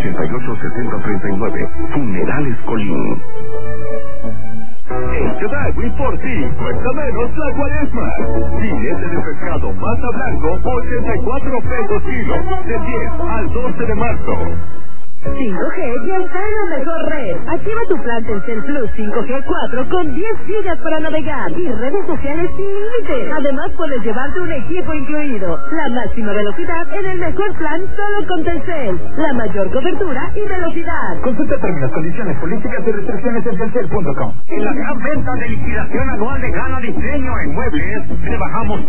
886039. Funerales Colín. En Chedraui por ti cuesta menos la cuaresma. Filete de pescado masa blanco, 84 pesos kilo, del 10 al 12 de marzo. 5G ya está en la mejor red. Activa tu plan Telcel Plus 5G 4 con 10 gigas para navegar y redes sociales sin límite. Además puedes llevarte un equipo incluido. La máxima velocidad en el mejor plan solo con Telcel. La mayor cobertura y velocidad. Consulta términos, condiciones, políticas y restricciones en telcel.com. En la gran venta de liquidación anual de Gana Diseño en Muebles, rebajamos